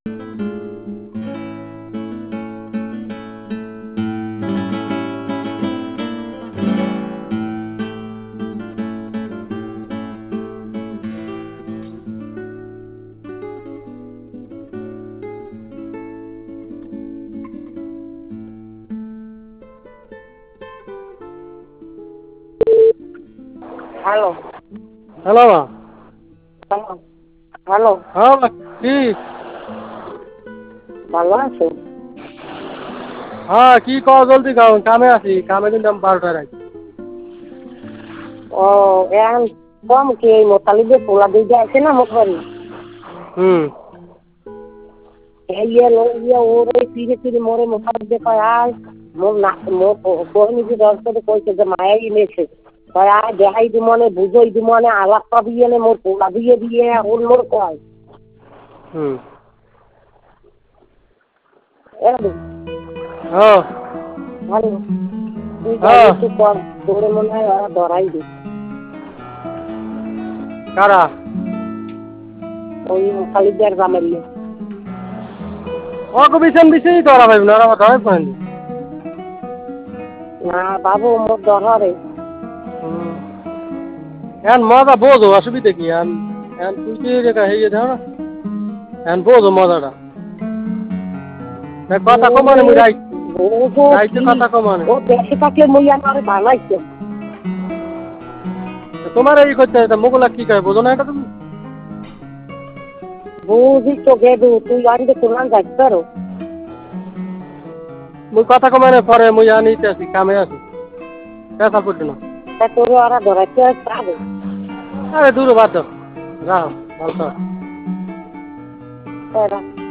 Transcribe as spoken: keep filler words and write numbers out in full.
Hello hello মা। Hello hello হ্যাঁ মা, কি? ভালো আছো? হ্যাঁ, কি কও জলদি কও, কামে আছি, কামে কিন্তু আমি বারোটায় রাখি। ও এখন কম কি এই মোতালিবে পোলা দিয়ে আছে না মোটবাড়ি হুম। এই ইয়ে লো ইয়ে ওর ওই ফিরে ফিরে মোরে মোতালিবে কয় আয় মোর না মোর কোই নিজে দর্শকে কইছে যে মায়াই এনেছে কয় আয় দেখাই দি মনে বুঝই দি মনে আলাপ পাবি এনে মোর পোলা দিয়ে দিয়ে ওর মোর কয় হুম। এরকম হ্যাঁ। ভালো তুই যাই হ্যাঁ। একটু কর তোরে মনে হয় ওরা ধরাই দি কারা? ওই মোতালিবের জামাইলে ওকে বিছান দিছি তো ওরা ভাই না, ওরা ধরে পাইনি। না বাবু মোর ধরে হুম। এখন মজা বোঝো, অসুবিধা কি? এখন এখন তুই কি রেখা হয়ে যাও না, এখন বোঝো মজাটা। দেখ, কথা কমানে মুই রাই রাইতে কথা কমানে। ও দেশে থাকলে মই আমার ভালাইছে তোমার এই করতে হয়, মোগলা কি কয় বোঝো না এটা তুমি? বুঝি তো গেদু তুই আনবে তোমার যাইতে পারো মুই কথা কমানে পরে মুই আনিতে আছি, কামে আছি, পেশা পড়ছে না। তা তোর ওরা ধরাইতে পারবে আরে দূর বাদ দাও, রাহো ভালো থাকো। তারা